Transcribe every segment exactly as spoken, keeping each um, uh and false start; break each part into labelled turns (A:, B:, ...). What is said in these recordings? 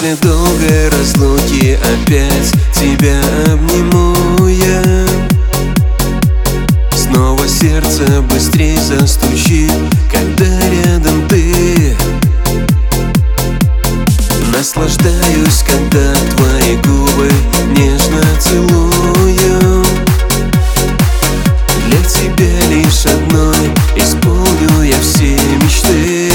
A: После долгой разлуки опять тебя обниму я. Снова сердце быстрей застучит, когда рядом ты. Наслаждаюсь, когда твои губы нежно целую. Для тебя лишь одной исполню я все мечты.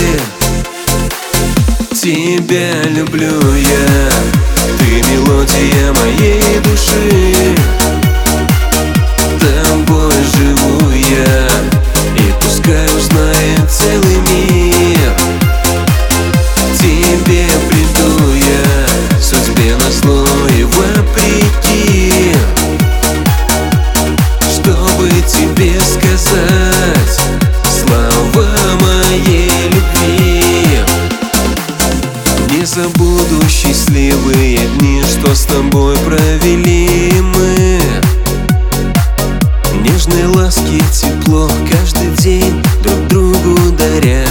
A: Тебя люблю я, ты мелодия моей души. Тобой живу я, и пускай узнает целый мир. Тебе приду я, судьбе назло и вопреки, чтобы тебе сказать слова моей любви. Не забуду счастливые дни, что с тобой провели мы. Нежные ласки, тепло каждый день друг другу даря.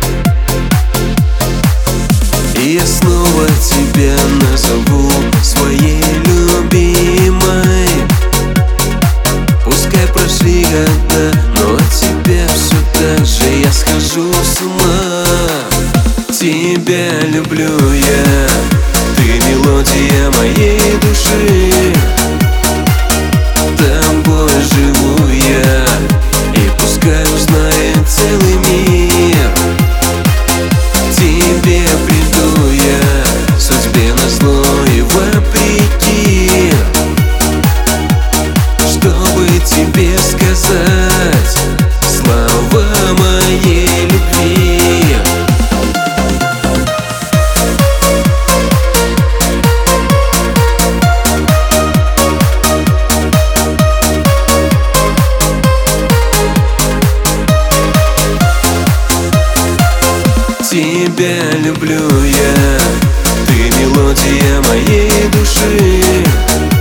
A: И я снова тебя назову своей любимой. Пускай прошли года, но от тебя все так же я схожу с ума. Тебя люблю я, ты мелодия моей души. Тобой живу я, и пускай узнает целый мир. Тебе приду я, судьбе назло и вопреки, чтобы тебе сказать слова моей любви. Тебя люблю я, ты мелодия моей души.